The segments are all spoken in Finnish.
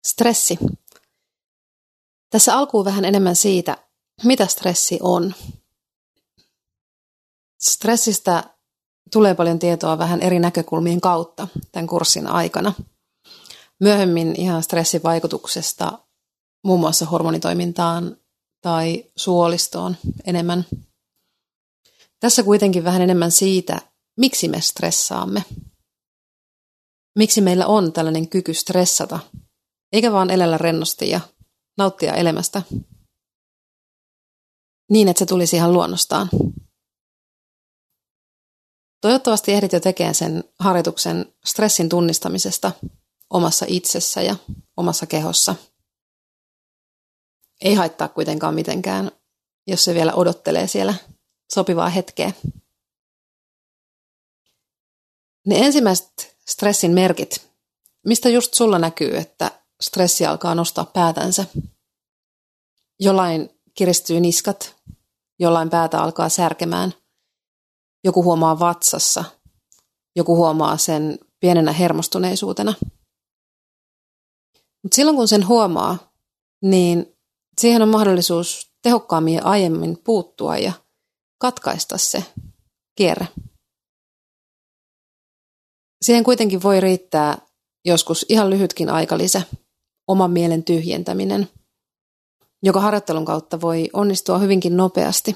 Stressi. Tässä alkuun vähän enemmän siitä, mitä stressi on. Stressistä tulee paljon tietoa vähän eri näkökulmien kautta tämän kurssin aikana. Myöhemmin ihan stressin vaikutuksesta muun muassa hormonitoimintaan tai suolistoon enemmän. Tässä kuitenkin vähän enemmän siitä, miksi me stressaamme. Miksi meillä on tällainen kyky stressata, eikä vaan elellä rennosti ja nauttia elämästä niin, että se tulisi ihan luonnostaan. Toivottavasti ehdit jo tekemään sen harjoituksen stressin tunnistamisesta omassa itsessä ja omassa kehossa. Ei haittaa kuitenkaan mitenkään, jos se vielä odottelee siellä sopivaa hetkeä. Ne ensimmäiset stressin merkit, mistä just sulla näkyy, että stressi alkaa nostaa päätänsä. Jollain kiristyy niskat, jollain päätä alkaa särkemään. Joku huomaa vatsassa, joku huomaa sen pienenä hermostuneisuutena. Mutta silloin kun sen huomaa, niin siihen on mahdollisuus tehokkaammin ja aiemmin puuttua ja katkaista se kierre. Siihen kuitenkin voi riittää joskus ihan lyhytkin aikalisä, oman mielen tyhjentäminen, joka harjoittelun kautta voi onnistua hyvinkin nopeasti.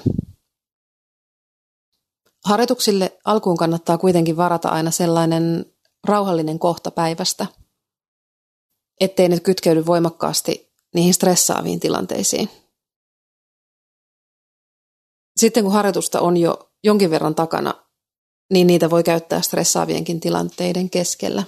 Harjoituksille alkuun kannattaa kuitenkin varata aina sellainen rauhallinen kohta päivästä, ettei ne kytkeydy voimakkaasti niihin stressaaviin tilanteisiin. Sitten kun harjoitusta on jo jonkin verran takana, niin niitä voi käyttää stressaavienkin tilanteiden keskellä.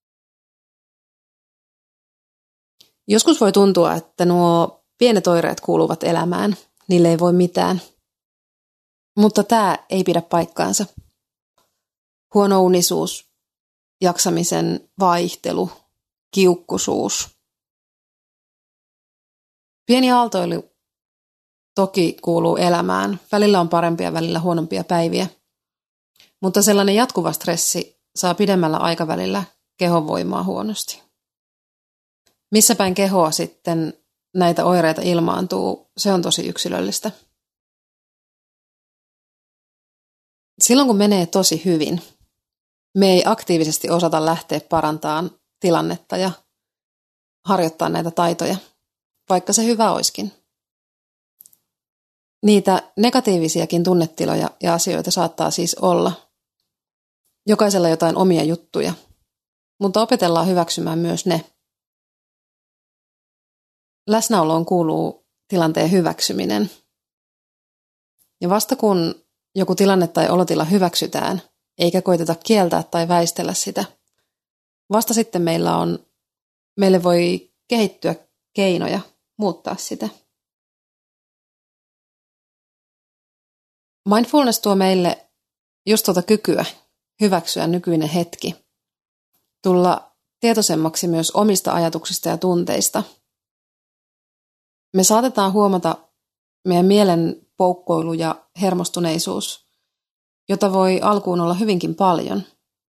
Joskus voi tuntua, että nuo pienet oireet kuuluvat elämään, niille ei voi mitään. Mutta tämä ei pidä paikkaansa. Huono unisuus, jaksamisen vaihtelu, kiukkuisuus. Pieni aaltoilu toki kuuluu elämään. Välillä on parempia, välillä huonompia päiviä. Mutta sellainen jatkuva stressi saa pidemmällä aikavälillä kehon voimaa huonosti. Missä päin kehoa sitten näitä oireita ilmaantuu, se on tosi yksilöllistä. Silloin kun menee tosi hyvin, me ei aktiivisesti osata lähteä parantamaan tilannetta ja harjoittaa näitä taitoja, vaikka se hyvä olisikin. Niitä negatiivisiakin tunnetiloja ja asioita saattaa siis olla. Jokaisella jotain omia juttuja, mutta opetellaan hyväksymään myös ne. Läsnäoloon kuuluu tilanteen hyväksyminen. Ja vasta kun joku tilanne tai olotila hyväksytään, eikä koiteta kieltää tai väistellä sitä, vasta sitten meille voi kehittyä keinoja muuttaa sitä. Mindfulness tuo meille just tuota kykyä hyväksyä nykyinen hetki, tulla tietoisemmaksi myös omista ajatuksista ja tunteista. Me saatetaan huomata meidän mielen poukkoilu ja hermostuneisuus, jota voi alkuun olla hyvinkin paljon.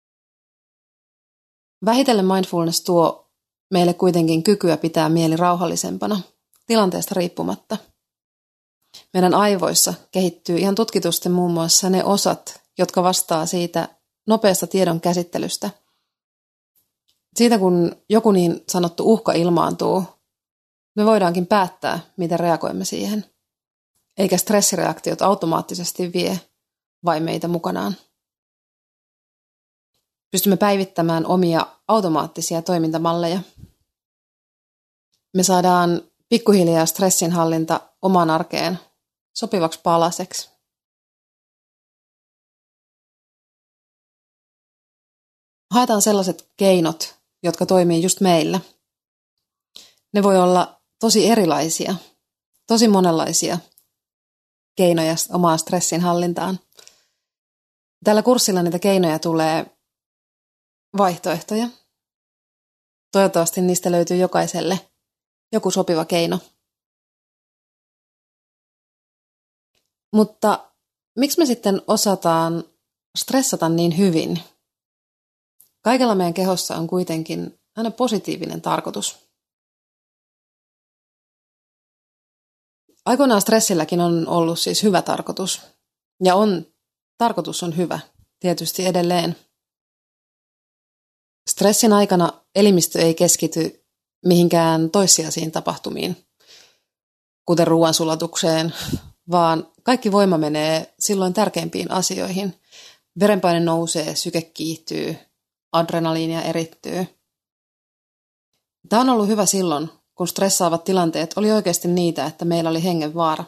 Vähitellen mindfulness tuo meille kuitenkin kykyä pitää mieli rauhallisempana, tilanteesta riippumatta. Meidän aivoissa kehittyy ihan tutkitusti muun muassa ne osat, jotka vastaa siitä nopeasta tiedon käsittelystä. Siitä kun joku niin sanottu uhka ilmaantuu, me voidaankin päättää, miten reagoimme siihen. Eikä stressireaktiot automaattisesti vie vain meitä mukanaan. Pystymme päivittämään omia automaattisia toimintamalleja. Me saadaan pikkuhiljaa stressinhallinta omaan arkeen sopivaksi palaseksi. Haetaan sellaiset keinot, jotka toimii just meillä. Ne voi olla tosi erilaisia, tosi monenlaisia keinoja omaan stressin hallintaan. Tällä kurssilla niitä keinoja tulee vaihtoehtoja. Toivottavasti niistä löytyy jokaiselle joku sopiva keino. Mutta miksi me sitten osataan stressata niin hyvin? Kaikella meidän kehossa on kuitenkin aina positiivinen tarkoitus. Aikoinaan stressilläkin on ollut siis hyvä tarkoitus. Ja tarkoitus on hyvä, tietysti edelleen. Stressin aikana elimistö ei keskity mihinkään toissijaisiin tapahtumiin, kuten ruoansulatukseen, vaan kaikki voima menee silloin tärkeimpiin asioihin. Verenpaine nousee, syke kiihtyy, adrenaliinia erittyy. Tämä on ollut hyvä silloin, kun stressaavat tilanteet oli oikeasti niitä, että meillä oli hengenvaara.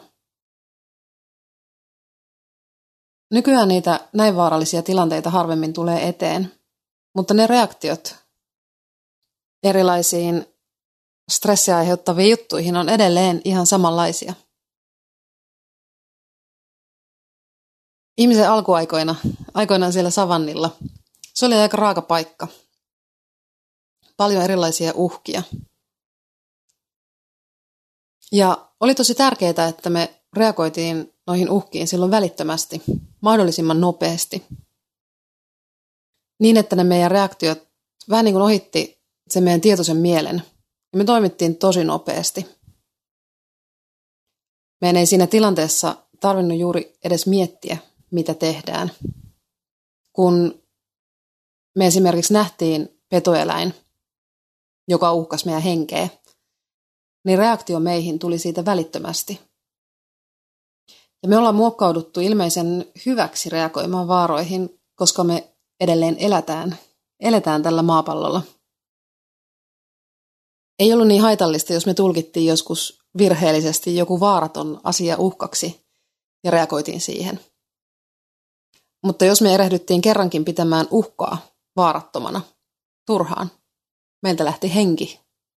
Nykyään niitä näin vaarallisia tilanteita harvemmin tulee eteen, mutta ne reaktiot erilaisiin stressiä aiheuttaviin juttuihin on edelleen ihan samanlaisia. Ihmisen aikoinaan siellä savannilla, se oli aika raaka paikka. Paljon erilaisia uhkia. Ja oli tosi tärkeää, että me reagoitiin noihin uhkiin silloin välittömästi, mahdollisimman nopeasti. Niin, että ne meidän reaktiot vähän niin kuin ohitti sen meidän tietoisen mielen. Ja me toimittiin tosi nopeasti. Meidän ei siinä tilanteessa tarvinnut juuri edes miettiä, mitä tehdään. Kun me esimerkiksi nähtiin petoeläin, joka uhkasi meidän henkeä, niin reaktio meihin tuli siitä välittömästi. Ja me ollaan muokkauduttu ilmeisen hyväksi reagoimaan vaaroihin, koska me edelleen eletään tällä maapallolla. Ei ollut niin haitallista, jos me tulkittiin joskus virheellisesti joku vaaraton asia uhkaksi ja reagoitiin siihen. Mutta jos me erehdyttiin kerrankin pitämään uhkaa vaarattomana, turhaan, meiltä lähti henki.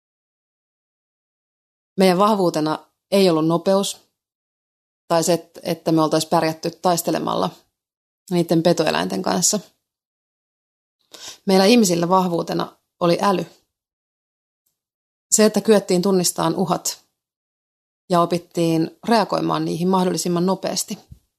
Meidän vahvuutena ei ollut nopeus tai se, että me oltaisiin pärjätty taistelemalla niiden petoeläinten kanssa. Meillä ihmisillä vahvuutena oli äly. Se, että kyettiin tunnistamaan uhat ja opittiin reagoimaan niihin mahdollisimman nopeasti.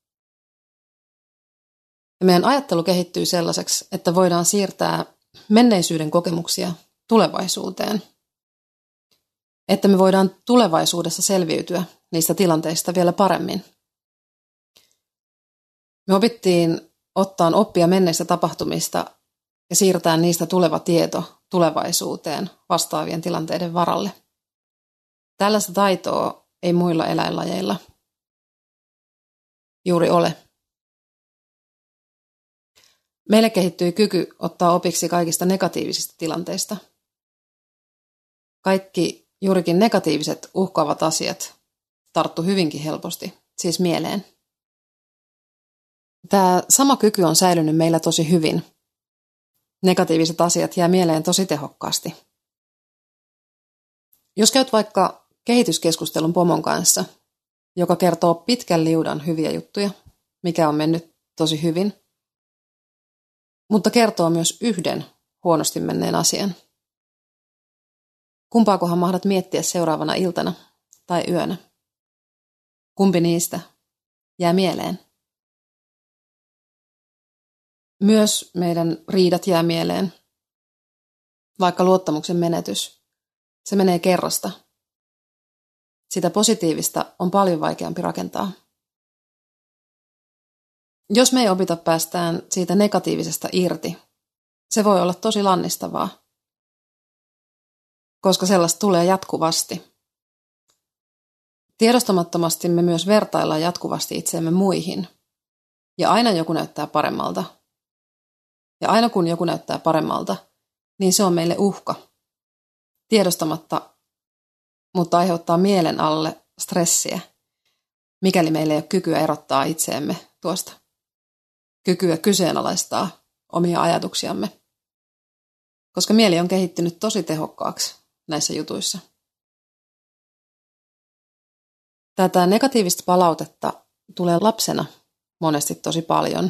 Ja meidän ajattelu kehittyy sellaiseksi, että voidaan siirtää menneisyyden kokemuksia tulevaisuuteen. Että me voidaan tulevaisuudessa selviytyä niistä tilanteista vielä paremmin. Me opittiin ottaa oppia menneistä tapahtumista ja siirtää niistä tuleva tieto tulevaisuuteen vastaavien tilanteiden varalle. Tällaista taitoa ei muilla eläinlajeilla juuri ole. Meille kehittyi kyky ottaa opiksi kaikista negatiivisista tilanteista. Kaikki juurikin negatiiviset uhkaavat asiat tarttu hyvinkin helposti, siis mieleen. Tämä sama kyky on säilynyt meillä tosi hyvin. Negatiiviset asiat jää mieleen tosi tehokkaasti. Jos käyt vaikka kehityskeskustelun pomon kanssa, joka kertoo pitkän liudan hyviä juttuja, mikä on mennyt tosi hyvin, mutta kertoo myös yhden huonosti menneen asian. Kumpaakohan mahdat miettiä seuraavana iltana tai yönä? Kumpi niistä jää mieleen? Myös meidän riidat jää mieleen. Vaikka luottamuksen menetys, se menee kerrasta. Sitä positiivista on paljon vaikeampi rakentaa. Jos me ei opita päästään siitä negatiivisesta irti, se voi olla tosi lannistavaa, koska sellaista tulee jatkuvasti. Tiedostamattomasti me myös vertaillaan jatkuvasti itseemme muihin. Ja aina joku näyttää paremmalta. Ja aina kun joku näyttää paremmalta, niin se on meille uhka. Tiedostamatta, mutta aiheuttaa mielen alle stressiä, mikäli meillä ei ole kykyä erottaa itseemme tuosta. Kykyä kyseenalaistaa omia ajatuksiamme. Koska mieli on kehittynyt tosi tehokkaaksi näissä jutuissa. Tätä negatiivista palautetta tulee lapsena monesti tosi paljon.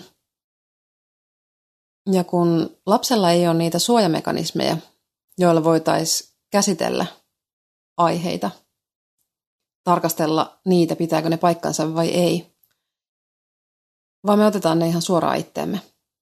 Ja kun lapsella ei ole niitä suojamekanismeja, joilla voitaisiin käsitellä aiheita, tarkastella niitä, pitääkö ne paikkansa vai ei, vaan me otetaan ne ihan suoraan itteemme.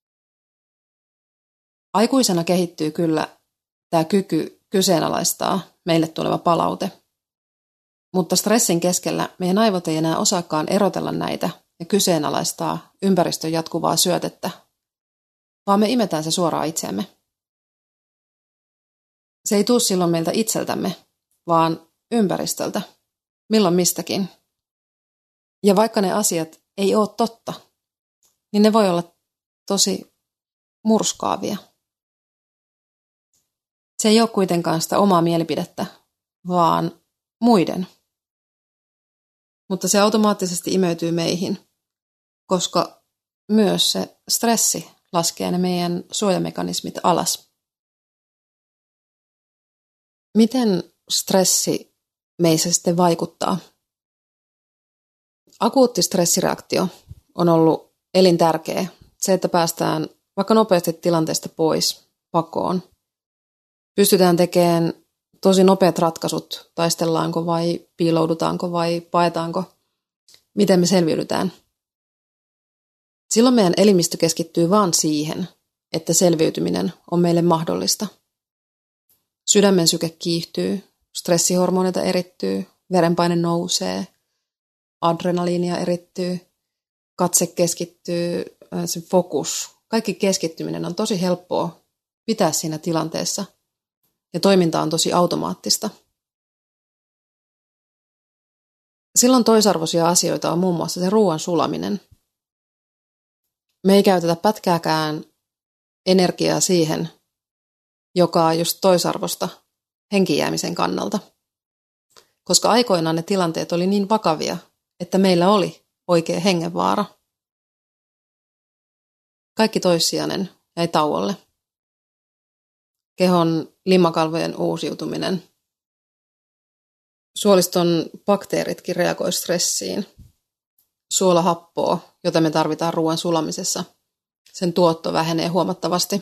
Aikuisena kehittyy kyllä tämä kyky kyseenalaistaa meille tuleva palaute. Mutta stressin keskellä meidän aivot ei enää osaakaan erotella näitä ja kyseenalaistaa ympäristön jatkuvaa syötettä, vaan me imetään se suoraan itseemme. Se ei tule silloin meiltä itseltämme, vaan ympäristöltä, milloin mistäkin. Ja vaikka ne asiat ei ole totta, niin ne voi olla tosi murskaavia. Se ei ole kuitenkaan sitä omaa mielipidettä, vaan muiden. Mutta se automaattisesti imeytyy meihin, koska myös se stressi laskee ne meidän suojamekanismit alas. Miten stressi meissä sitten vaikuttaa? Akuutti stressireaktio on ollut elintärkeä. Se, että päästään vaikka nopeasti tilanteesta pois, pakoon. Pystytään tekemään tosi nopeat ratkaisut, taistellaanko vai piiloudutaanko vai paetaanko, miten me selviydytään. Silloin meidän elimistö keskittyy vain siihen, että selviytyminen on meille mahdollista. Sydämen syke kiihtyy, stressihormoneita erittyy, verenpaine nousee, adrenaliinia erittyy, katse keskittyy, se fokus. Kaikki keskittyminen on tosi helppoa pitää siinä tilanteessa ja toiminta on tosi automaattista. Silloin toisarvoisia asioita on muun muassa se ruoan sulaminen. Me ei käytetä pätkääkään energiaa siihen, joka on just toisarvosta henkijäämisen kannalta. Koska aikoinaan ne tilanteet oli niin vakavia, että meillä oli oikea hengenvaara. Kaikki toissijainen jäi tauolle. Kehon limakalvojen uusiutuminen. Suoliston bakteeritkin reagoi stressiin. Suolahappoa, jota me tarvitaan ruoan sulamisessa, sen tuotto vähenee huomattavasti.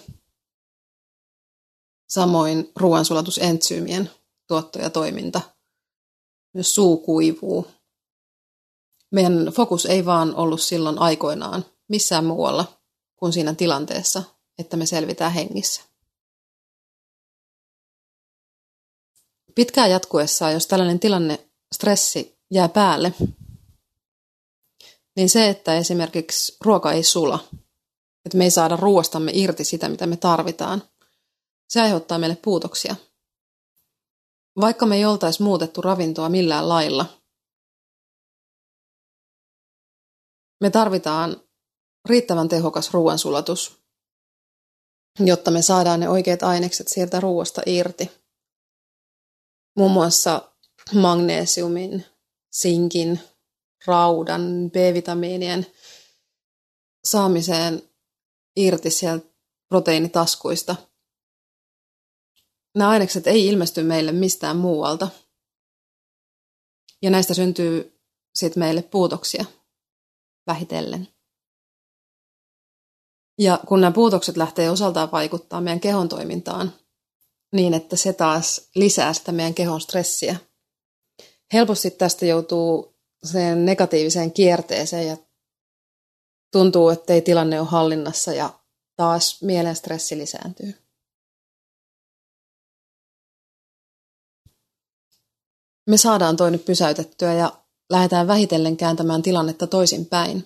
Samoin ruoansulatusentsyymien tuotto ja toiminta. Myös suu kuivuu. Meidän fokus ei vaan ollut silloin aikoinaan missään muualla kuin siinä tilanteessa, että me selvitään hengissä. Pitkään jatkuessaan, jos tällainen tilanne, stressi jää päälle, niin se, että esimerkiksi ruoka ei sula, että me ei saada ruoastamme irti sitä, mitä me tarvitaan, se aiheuttaa meille puutoksia. Vaikka me ei oltaisi muutettu ravintoa millään lailla, me tarvitaan riittävän tehokas ruoansulatus, jotta me saadaan ne oikeat ainekset sieltä ruoasta irti. Muun muassa magneesiumin, sinkin, raudan, B-vitamiinien saamiseen irti sieltä proteiinitaskuista. Nämä ainekset ei ilmesty meille mistään muualta. Ja näistä syntyy sitten meille puutoksia vähitellen. Ja kun nämä puutokset lähtee osaltaan vaikuttaa meidän kehon toimintaan, niin että se taas lisää sitä meidän kehon stressiä. Helposti tästä joutuu sen negatiiviseen kierteeseen ja tuntuu, ettei tilanne ole hallinnassa ja taas mielen stressi lisääntyy. Me saadaan toi nyt pysäytettyä ja lähdetään vähitellen kääntämään tilannetta toisinpäin.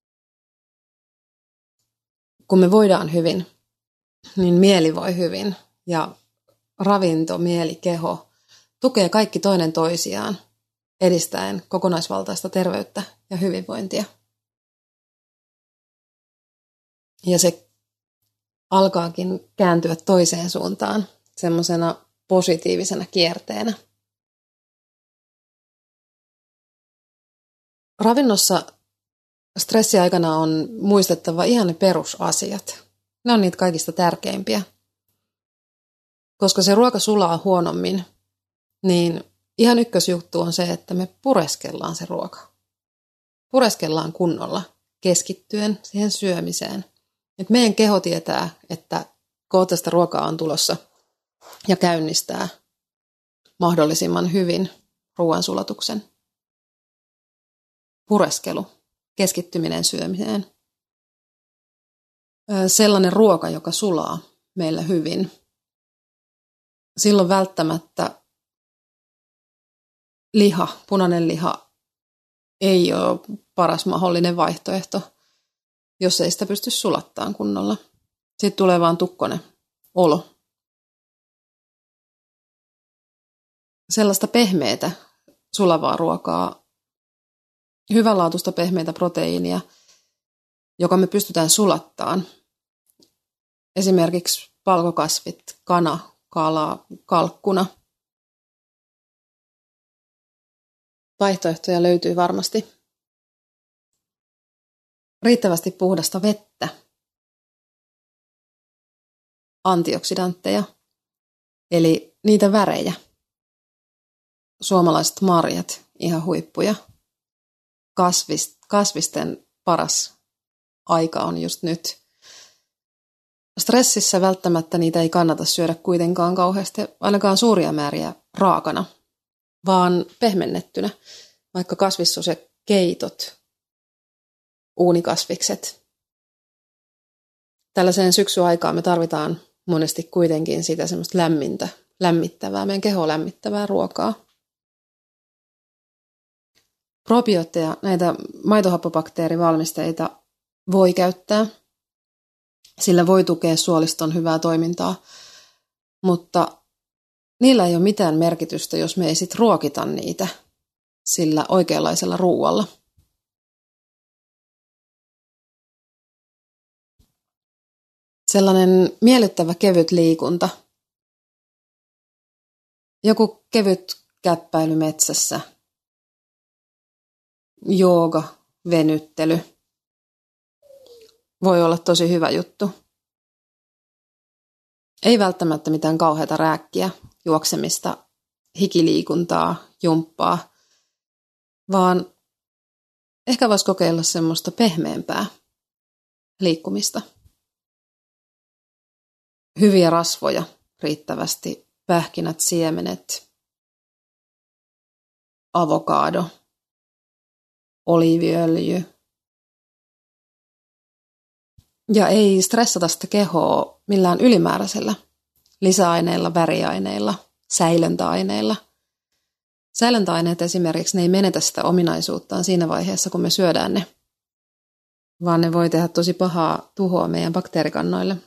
Kun me voidaan hyvin, niin mieli voi hyvin ja ravinto, mieli, keho tukee kaikki toinen toisiaan edistäen kokonaisvaltaista terveyttä ja hyvinvointia. Ja se alkaakin kääntyä toiseen suuntaan semmoisena positiivisena kierteenä. Ravinnossa stressiaikana on muistettava ihan ne perusasiat. Ne on niitä kaikista tärkeimpiä. Koska se ruoka sulaa huonommin, niin ihan ykkösjuttu on se, että me pureskellaan se ruoka. Pureskellaan kunnolla, keskittyen siihen syömiseen. Et meidän keho tietää, että kohta sitä ruokaa on tulossa ja käynnistää mahdollisimman hyvin ruoansulatuksen. Pureskelu, keskittyminen syömiseen. Sellainen ruoka, joka sulaa meillä hyvin. Silloin välttämättä punainen liha ei ole paras mahdollinen vaihtoehto, jos ei sitä pysty sulattaan kunnolla. Sitten tulee vaan tukkonen olo. Sellaista pehmeätä sulavaa ruokaa, hyvänlaatuista pehmeitä proteiinia, joka me pystytään sulattaan. Esimerkiksi valkokasvit, kana, kala, kalkkuna. Vaihtoehtoja löytyy varmasti. Riittävästi puhdasta vettä, antioksidantteja, eli niitä värejä. Suomalaiset marjat, ihan huippuja. Kasvisten paras aika on just nyt. Stressissä välttämättä niitä ei kannata syödä kuitenkaan kauheasti, ainakaan suuria määriä raakana, vaan pehmennettynä, vaikka kasvissosekeitot, uunikasvikset. Tällaiseen syksyaikaan me tarvitaan monesti kuitenkin sitä semmoista lämmittävää, meidän kehoa lämmittävää ruokaa. Probiootteja, näitä maitohappobakteerivalmisteita voi käyttää. Sillä voi tukea suoliston hyvää toimintaa, mutta niillä ei ole mitään merkitystä, jos me ei sit ruokita niitä sillä oikeanlaisella ruualla. Sellainen miellyttävä kevyt liikunta. Joku kevyt käppäily metsässä. Jooga, venyttely. Voi olla tosi hyvä juttu. Ei välttämättä mitään kauheata rääkkiä, juoksemista, hikiliikuntaa, jumppaa, vaan ehkä voisi kokeilla semmoista pehmeämpää liikkumista. Hyviä rasvoja riittävästi, pähkinät, siemenet, avokaado, oliiviöljy. Ja ei stressata sitä kehoa millään ylimääräisellä lisäaineilla, väriaineilla, säilöntäaineilla. Säilöntäaineet esimerkiksi, ne ei menetä sitä ominaisuuttaan siinä vaiheessa, kun me syödään ne, vaan ne voi tehdä tosi pahaa tuhoa meidän bakteerikannoille.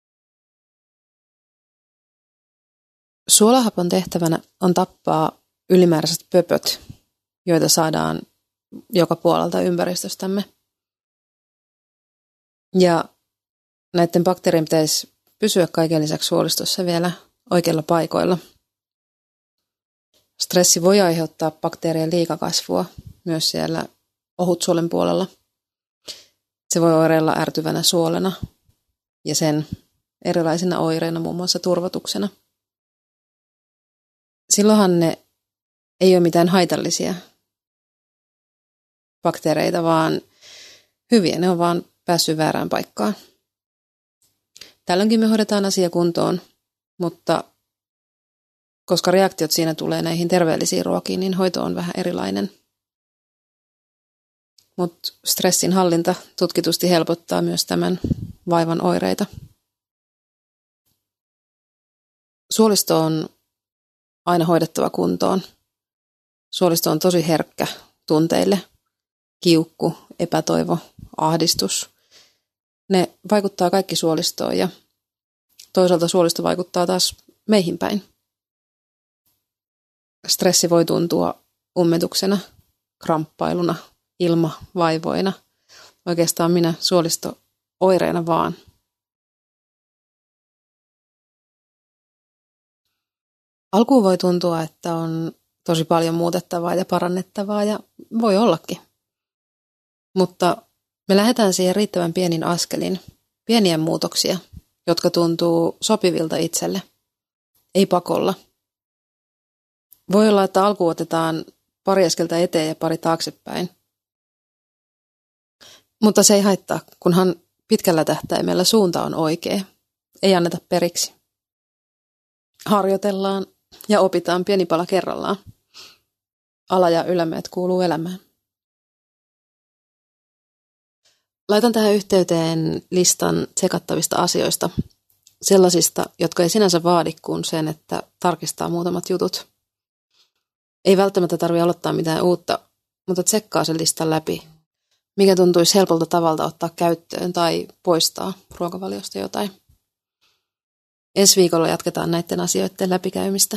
Suolahapon tehtävänä on tappaa ylimääräiset pöpöt, joita saadaan joka puolelta ympäristöstämme. Ja näiden bakteerien pitäisi pysyä kaiken lisäksi suolistossa vielä oikeilla paikoilla. Stressi voi aiheuttaa bakteerien liikakasvua myös siellä ohutsuolen puolella. Se voi oireilla ärtyvänä suolena ja sen erilaisina oireina, muun muassa turvotuksena. Silloinhan ne ei ole mitään haitallisia bakteereita, vaan hyviä. Ne on vaan päässyt väärään paikkaan. Tällöinkin me hoidetaan asia kuntoon, mutta koska reaktiot siinä tulee näihin terveellisiin ruokiin, niin hoito on vähän erilainen. Mutta stressin hallinta tutkitusti helpottaa myös tämän vaivan oireita. Suolisto on aina hoidettava kuntoon. Suolisto on tosi herkkä tunteille. Kiukku, epätoivo, ahdistus. Ne vaikuttaa kaikki suolistoon ja toisaalta suolisto vaikuttaa taas meihin päin. Stressi voi tuntua ummetuksena, kramppailuna, ilmavaivoina. Oikeastaan minä suolisto-oireena vaan. Alkuun voi tuntua, että on tosi paljon muutettavaa ja parannettavaa ja voi ollakin. Mutta me lähdetään siihen riittävän pienin askelin, pieniä muutoksia, jotka tuntuu sopivilta itselle, ei pakolla. Voi olla, että alkuun otetaan pari askelta eteen ja pari taaksepäin. Mutta se ei haittaa, kunhan pitkällä tähtäimellä suunta on oikea. Ei anneta periksi. Harjoitellaan ja opitaan pieni pala kerrallaan. Ala- ja ylämäet kuuluu elämään. Laitan tähän yhteyteen listan tsekattavista asioista, sellaisista, jotka ei sinänsä vaadi kuin sen, että tarkistaa muutamat jutut. Ei välttämättä tarvitse aloittaa mitään uutta, mutta tsekkaa sen listan läpi. Mikä tuntuisi helpolta tavalta ottaa käyttöön tai poistaa ruokavaliosta jotain. Ensi viikolla jatketaan näiden asioiden läpikäymistä.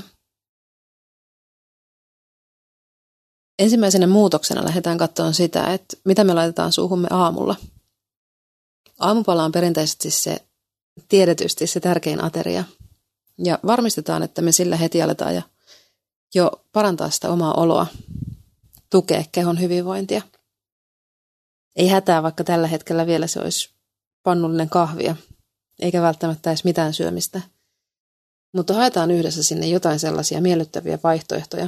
Ensimmäisenä muutoksena lähdetään katsomaan sitä, että mitä me laitetaan suuhumme aamulla. Aamupala on perinteisesti tiedetysti se tärkein ateria. Ja varmistetaan, että me sillä heti aletaan jo parantaa sitä omaa oloa, tukea kehon hyvinvointia. Ei hätää, vaikka tällä hetkellä vielä se olisi pannullinen kahvia, eikä välttämättä edes mitään syömistä. Mutta haetaan yhdessä sinne jotain sellaisia miellyttäviä vaihtoehtoja.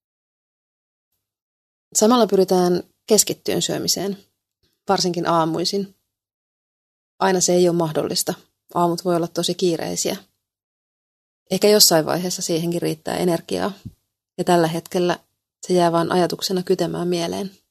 Samalla pyritään keskittyyn syömiseen, varsinkin aamuisin. Aina se ei ole mahdollista. Aamut voi olla tosi kiireisiä. Ehkä jossain vaiheessa siihenkin riittää energiaa, ja tällä hetkellä se jää vain ajatuksena kytemään mieleen.